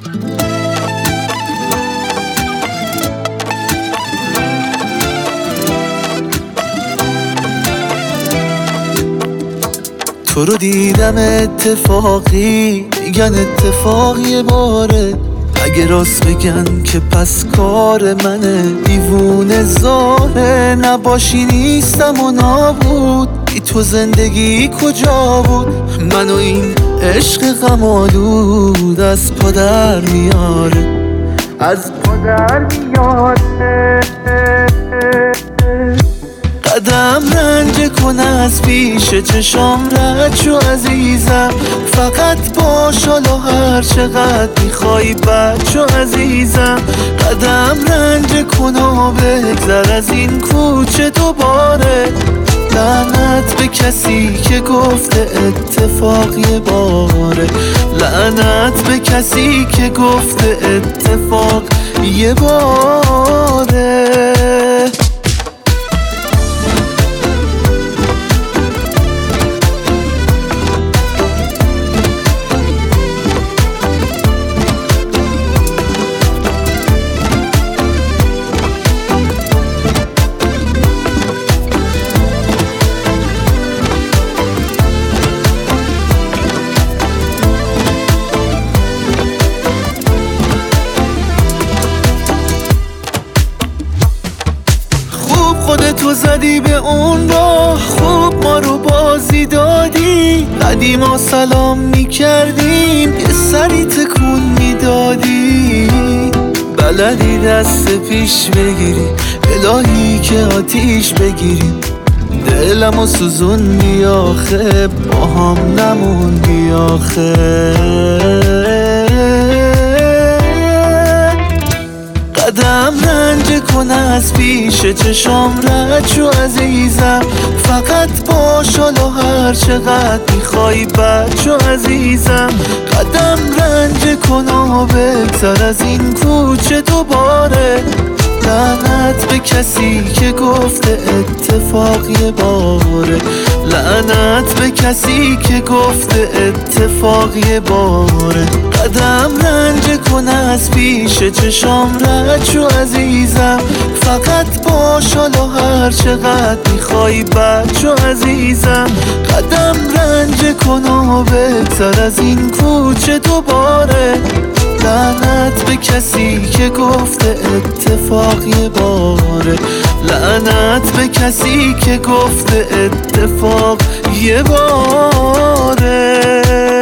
تو رو دیدم اتفاقی، میگن اتفاق یه باره، اگه راست بگن که پس کار منه. دیوونه زاره نباشی نیستم و نابود، بی تو زندگی کجا بود؟ منو این عشق غم‌آلود از پا در میاره، از پا در میاره. قدم رنج کن از پیش چشام رد شو عزیزم، فقط باش حالا هر چقدر میخوای بد شو عزیزم. قدم رنج کن و بگذر از این کوچه دوباره، لعنت به کسی که گفته اتفاق یه باره، لعنت به کسی که گفته اتفاق یه باره. خودتو زدی به اون راه، خوب ما رو بازی دادی، قدیما سلام میکردیم یه سری تکون میدادی. بلدی دست پیش بگیری، الهی که آتیش بگیریم، دلمو سوزوندی آخه، با هم نموندی آخه. قدم رنج کن از پیش چشام رد شو عزیزم، فقط باش حالا هر چقدر میخوای بد شو عزیزم. قدم رنج کن و بگذر از این کوچه دوباره، لعنت به کسی که گفته اتفاق یه باره، لعنت به کسی که گفته اتفاق یه باره. قدم رنج کن از پیش چشام رد شو عزیزم، فقط باش حالا هر چقدر میخوای بد شو عزیزم. قدم رنج کن و بگذر از این کوچه دوباره، لعنت به کسی که گفته اتفاق یه باره، لعنت به کسی که گفته اتفاق یه باره.